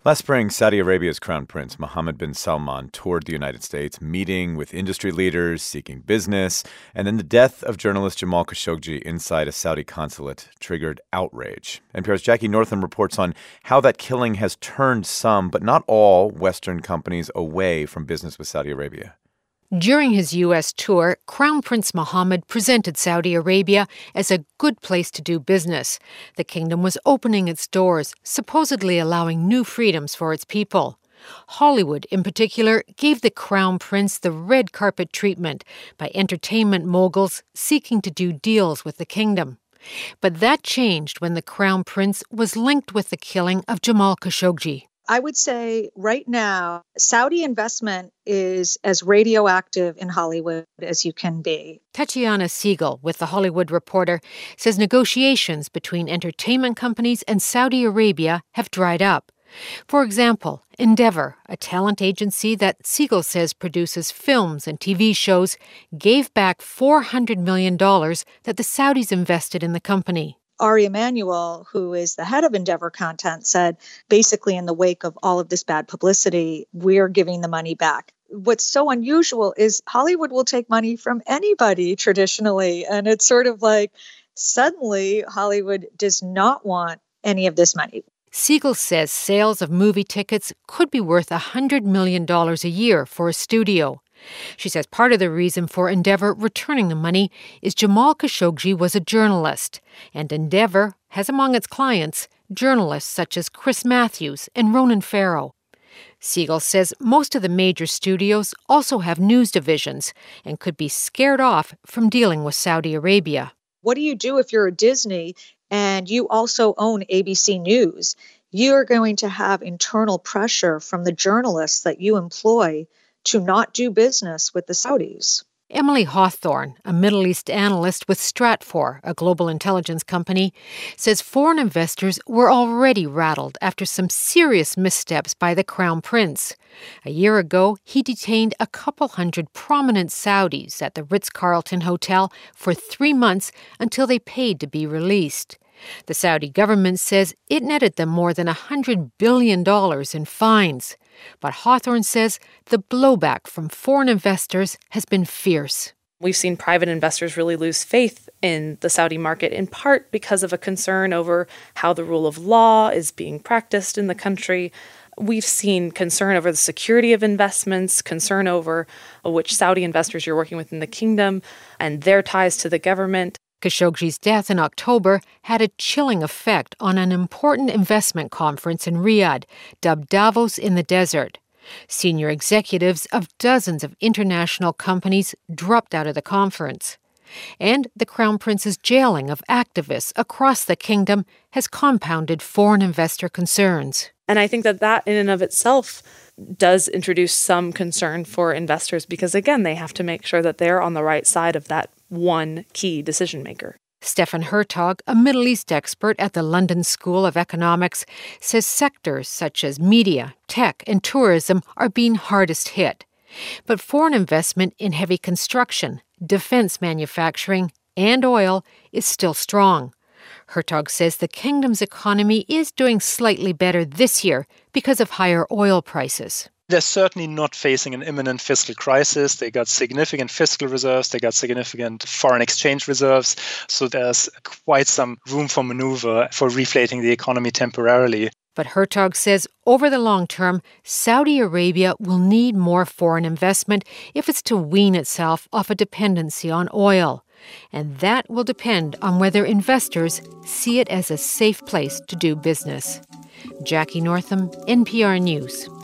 Last spring, Saudi Arabia's Crown Prince Mohammed bin Salman toured the United States, meeting with industry leaders, seeking business, and then the death of journalist Jamal Khashoggi inside a Saudi consulate triggered outrage. NPR's Jackie Northam reports on how that killing has turned some, but not all, Western companies away from business with Saudi Arabia. During his U.S. tour, Crown Prince Mohammed presented Saudi Arabia as a good place to do business. The kingdom was opening its doors, supposedly allowing new freedoms for its people. Hollywood, in particular, gave the Crown Prince the red carpet treatment by entertainment moguls seeking to do deals with the kingdom. But that changed when the Crown Prince was linked with the killing of Jamal Khashoggi. I would say right now, Saudi investment is as radioactive in Hollywood as you can be. Tatiana Siegel with The Hollywood Reporter says negotiations between entertainment companies and Saudi Arabia have dried up. For example, Endeavor, a talent agency that Siegel says produces films and TV shows, gave back $400 million that the Saudis invested in the company. Ari Emanuel, who is the head of Endeavor Content, said basically in the wake of all of this bad publicity, we're giving the money back. What's so unusual is Hollywood will take money from anybody traditionally. And it's sort of like suddenly Hollywood does not want any of this money. Siegel says sales of movie tickets could be worth $100 million a year for a studio. She says part of the reason for Endeavor returning the money is Jamal Khashoggi was a journalist, and Endeavor has among its clients journalists such as Chris Matthews and Ronan Farrow. Siegel says most of the major studios also have news divisions and could be scared off from dealing with Saudi Arabia. What do you do if you're a Disney and you also own ABC News? You're going to have internal pressure from the journalists that you employ to not do business with the Saudis. Emily Hawthorne, a Middle East analyst with Stratfor, a global intelligence company, says foreign investors were already rattled after some serious missteps by the Crown Prince. A year ago, he detained a couple hundred prominent Saudis at the Ritz-Carlton Hotel for 3 months until they paid to be released. The Saudi government says it netted them more than $100 billion in fines. But Hawthorne says the blowback from foreign investors has been fierce. We've seen private investors really lose faith in the Saudi market, in part because of a concern over how the rule of law is being practiced in the country. We've seen concern over the security of investments, concern over which Saudi investors you're working with in the kingdom and their ties to the government. Khashoggi's death in October had a chilling effect on an important investment conference in Riyadh, dubbed Davos in the Desert. Senior executives of dozens of international companies dropped out of the conference. And the Crown Prince's jailing of activists across the kingdom has compounded foreign investor concerns. And I think that in and of itself does introduce some concern for investors because, again, they have to make sure that they're on the right side of that one key decision maker. Stefan Hertog, a Middle East expert at the London School of Economics, says sectors such as media, tech, and tourism are being hardest hit. But foreign investment in heavy construction, defense manufacturing, and oil is still strong. Hertog says the kingdom's economy is doing slightly better this year because of higher oil prices. They're certainly not facing an imminent fiscal crisis. They got significant fiscal reserves. They got significant foreign exchange reserves. So there's quite some room for maneuver for reflating the economy temporarily. But Hertog says over the long term, Saudi Arabia will need more foreign investment if it's to wean itself off a dependency on oil. And that will depend on whether investors see it as a safe place to do business. Jackie Northam, NPR News.